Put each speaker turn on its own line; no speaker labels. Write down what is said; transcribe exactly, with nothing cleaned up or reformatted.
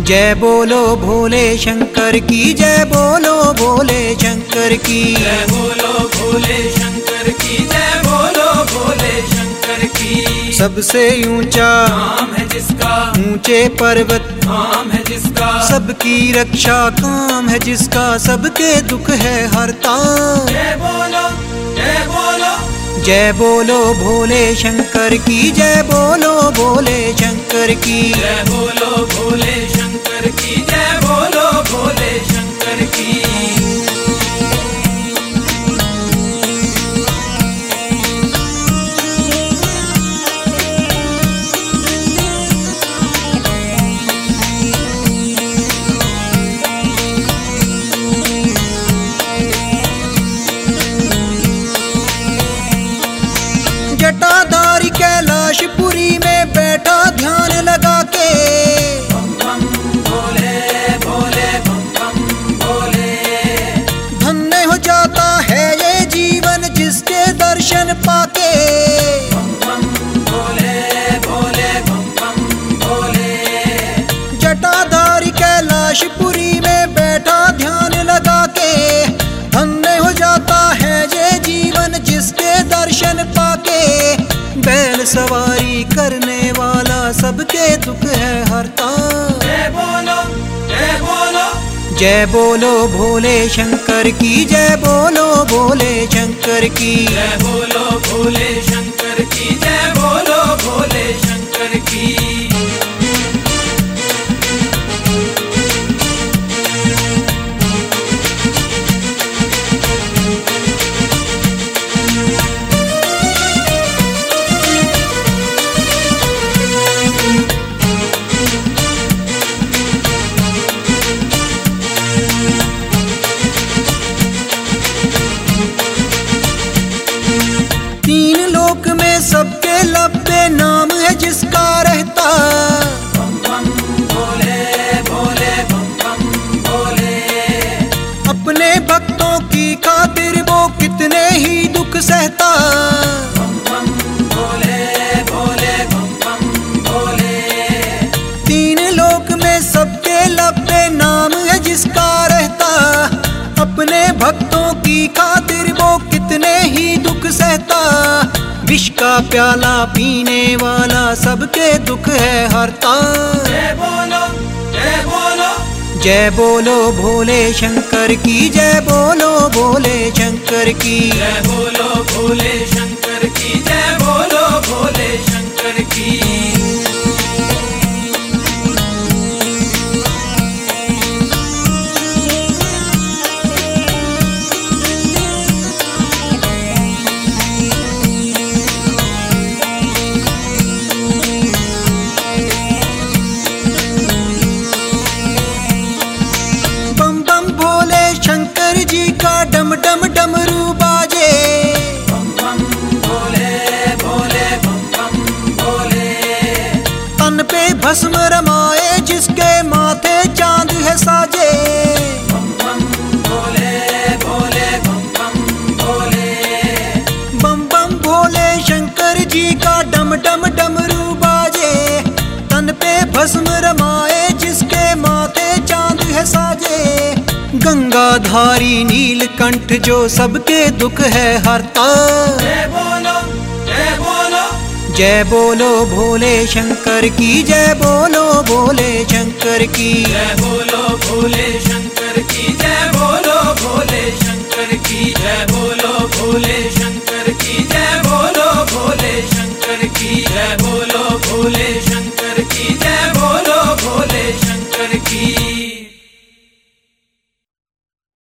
जय बोलो भोले शंकर की, जय बोलो भोले शंकर की,
जय बोलो भोले शंकर की, जय बोलो भोले शंकर की।
सबसे ऊंचा
नाम है जिसका,
ऊंचे पर्वत
नाम है जिसका,
सबकी रक्षा काम है जिसका, सबके दुख है हरता।
जय बोलो जय बोलो
जय बोलो भोले शंकर की, जय बोलो भोले शंकर की,
जय बोलो भोले शंकर की, जय बोलो भोले शंकर की।
जटाधारी कैलाशपुरी में बैठा ध्यान लगा के,
बम बम भोले भोले बम बम भोले।
धन्य हो जाता है ये जीवन जिसके दर्शन पाके।
बम बम भोले भोले बम बम भोले।
जटाधारी कैलाशपुरी में बैठा ध्यान लगा के, धन्य हो जाता है ये जीवन जिसके दर्शन पाके। बैल सवारी करने वाला सबके दुख है हरता।
जय बोलो जय बोलो
जय बोलो भोले शंकर की, जय बोलो भोले शंकर की,
जय बोलो भोले शंकर की, जय बोलो भोले शंकर की।
तीन लोक में सबके लपे नाम है जिसका रहता।
बम बम भोले भोले बम बम भोले।
अपने भक्तों की खातिर वो कितने ही दुख सहता।
बम बम भोले भोले बम बम भोले।
तीन लोक में सबके लपे नाम है जिसका रहता। अपने भक्तों की खातिर वो कितने ही दुख सहता। विष का प्याला पीने वाला सबके दुख है हरता।
जय बोलो जय बोलो
जय बोलो भोले शंकर की, जय बोलो भोले शंकर की,
जय बोलो भोले शंकर की, जय बोलो भोले शंकर की।
डम डम डमरू बाजे।
बम बम भोले भोले बम बम भोले।
तन पे भस्म रमाए जिसके माथे चांद है साजे।
बम बम भोले भोले बम बम भोले।
बम बम भोले शंकर जी का डम डम डमरू बाजे। तन पे भस्म रमाए जिसके माथे चांद है साजे। गंगाधारी नीलकंठ जो सबके दुख है हरता।
जय बोलो जय बोलो
जय बोलो भोले शंकर की, जय बोलो भोले शंकर की,
जय बोलो भोले शंकर की, जय बोलो भोले शंकर की, जय बोलो भोले शंकर